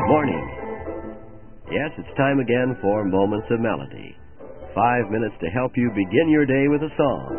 morning. Yes, it's time again for Moments of Melody. 5 minutes to help you begin your day with a song.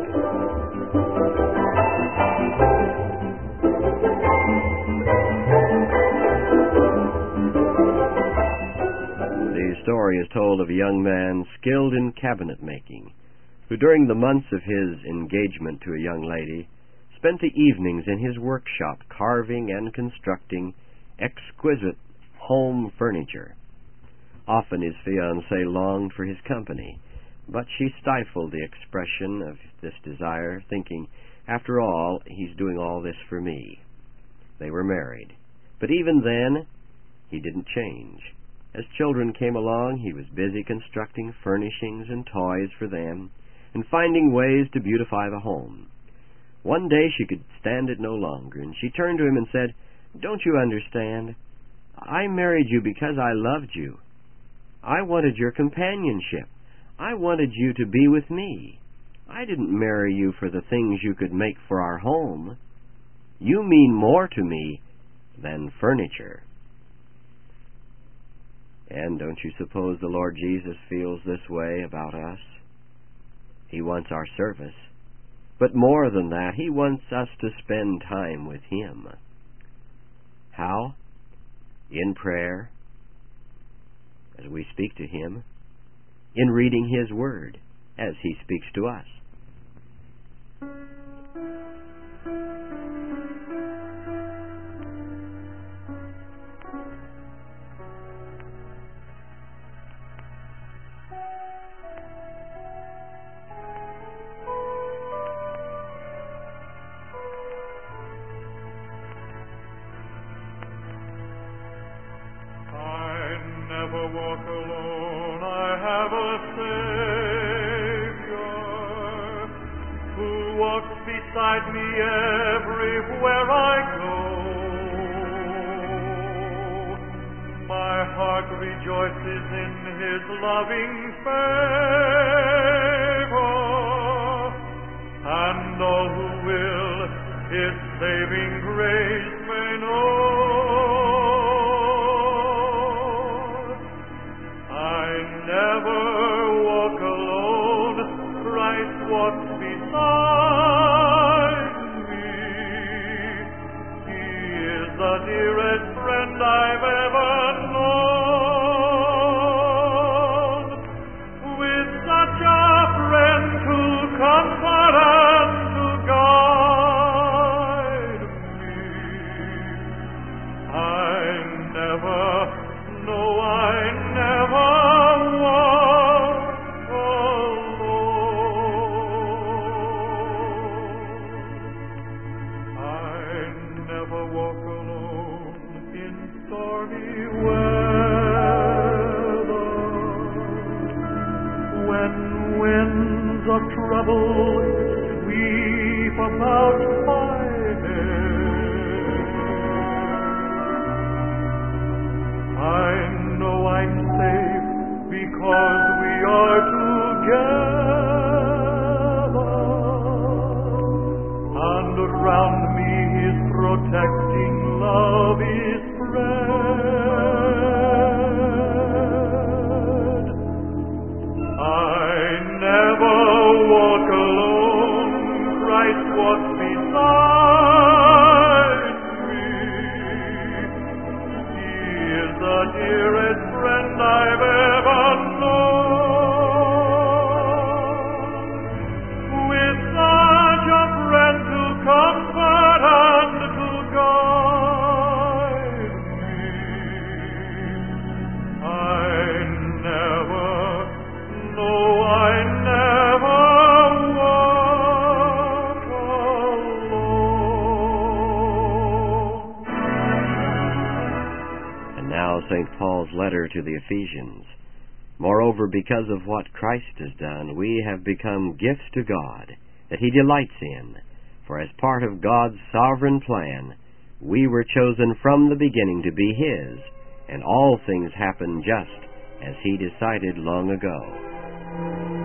The story is told of a young man skilled in cabinet making, who during the months of his engagement to a young lady spent the evenings in his workshop carving and constructing exquisite home furniture. Often his fiancée longed for his company, but she stifled the expression of this desire, thinking, after all, he's doing all this for me. They were married. But even then, he didn't change. As children came along, he was busy constructing furnishings and toys for them, and finding ways to beautify the home. One day she could stand it no longer, and she turned to him and said, "Don't you understand? I married you because I loved you. I wanted your companionship. I wanted you to be with me. I didn't marry you for the things you could make for our home. You mean more to me than furniture." And don't you suppose the Lord Jesus feels this way about us? He wants our service. But more than that, He wants us to spend time with Him. How? In prayer, as we speak to Him, in reading His Word, as He speaks to us. Never walk alone, I have a Savior who walks beside me everywhere I go. My heart rejoices in His loving favor, and all who will His saving grace may know. Never walk alone, Christ walks beside me. He is the dearest friend I've ever known. With such a friend to comfort and to guide me, I never walk alone in stormy weather. When winds of trouble sweep about my head, I know I'm safe because we are together, and around me protecting love is spread. I never walk alone, Christ walks beside me. He is the dearest friend I've ever known. With such a friend to comfort and to guide me, I never walk alone. And now St. Paul's letter to the Ephesians. Moreover, because of what Christ has done, we have become gifts to God, that He delights in. For as part of God's sovereign plan, we were chosen from the beginning to be His, and all things happen just as He decided long ago.